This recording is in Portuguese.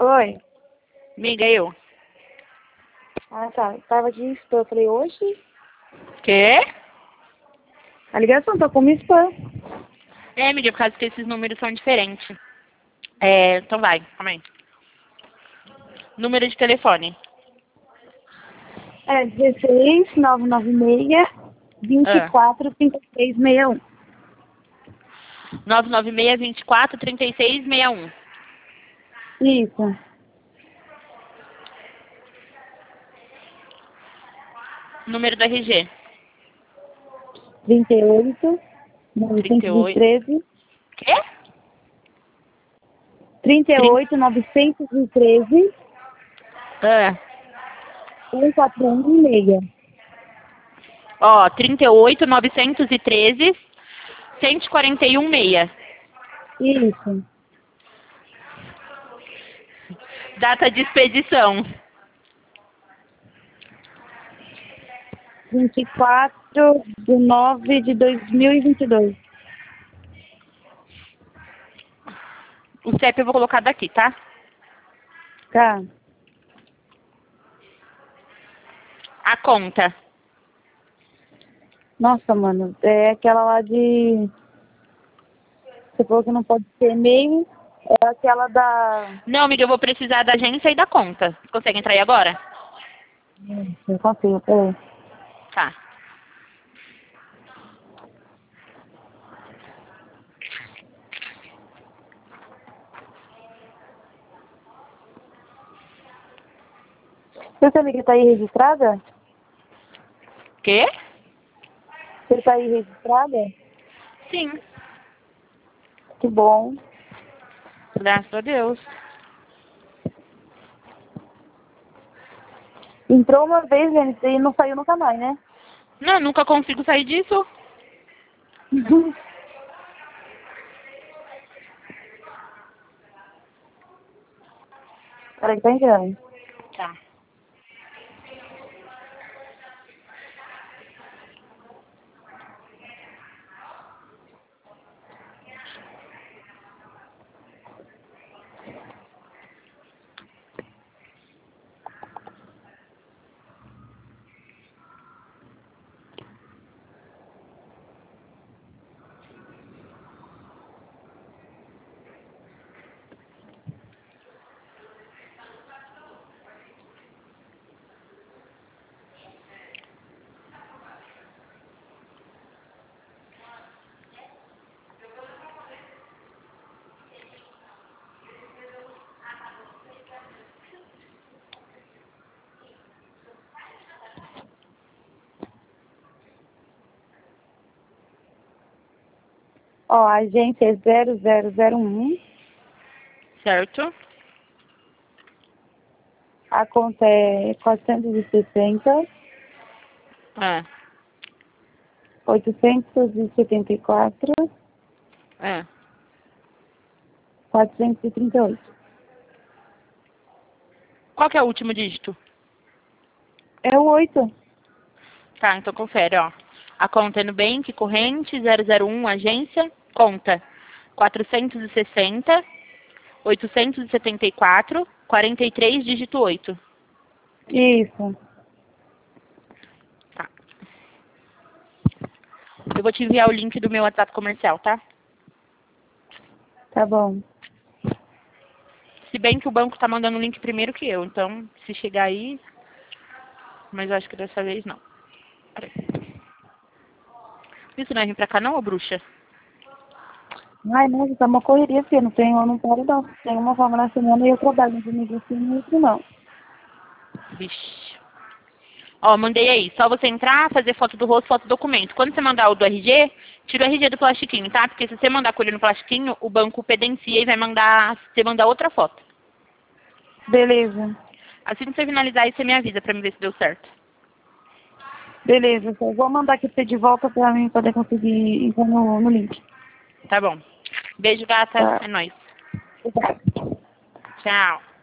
Oi. Amiga, eu. Ah, tá. Tava de spam. Eu falei, oxe, Quê? a ligação tá como spam. É, amiga, por causa que esses números são diferentes. Então vai, calma aí. Número de telefone. É 16 996 Ah. 24 36 61. 996-24-3661. Isso. Número do RG. 38 38. 913 Quê? 38 913 Ah. 141 Ó, 38-913-141-6. Isso. Data de expedição. 24/9/2022. O CEP eu vou colocar daqui, tá? Tá. A conta. Nossa, mano, é aquela lá de... Você falou que não pode ser e-mail. É aquela da... Não, amiga, eu vou precisar da agência e da conta. Consegue entrar aí agora? Não consigo, peraí. Tá. Você amiga tá aí registrada? Quê? Você tá aí registrada? Sim. Que bom. Graças a Deus. Entrou uma vez, gente, e não saiu nunca mais, né? Não, nunca consigo sair disso. Peraí que tá entrando. Tá. Ó, a agência é 0001. Certo? A conta é 460 É. 874 É. 438. Qual que é o último dígito? É o 8. Tá, então confere, ó. A conta é Nubank, corrente, 001, agência, conta 460, 874, 43, dígito 8. Isso. Tá. Eu vou te enviar o link do meu WhatsApp comercial, tá? Tá bom. Se bem que o banco tá mandando o link primeiro que eu, então se chegar aí... Mas eu acho que dessa vez não. Peraí. Isso não é vir pra cá não, ô bruxa? Ai, nossa, tá uma correria, filha. Eu não paro, não. Tem uma forma na semana e eu trabalho, mas domingo assim, não outro não. Vixe. Ó, mandei aí. Só você entrar, fazer foto do rosto, foto do documento. Quando você mandar o do RG, tira o RG do plastiquinho, tá? Porque se você mandar com ele no plastiquinho, o banco pedencia e vai mandar você mandar outra foto. Beleza. Assim que você finalizar aí, você me avisa pra me ver se deu certo. Beleza, eu vou mandar aqui pra você de volta pra mim poder conseguir entrar no link. Tá bom. Beijo, gata. Tá. É nóis. Obrigada. Tchau.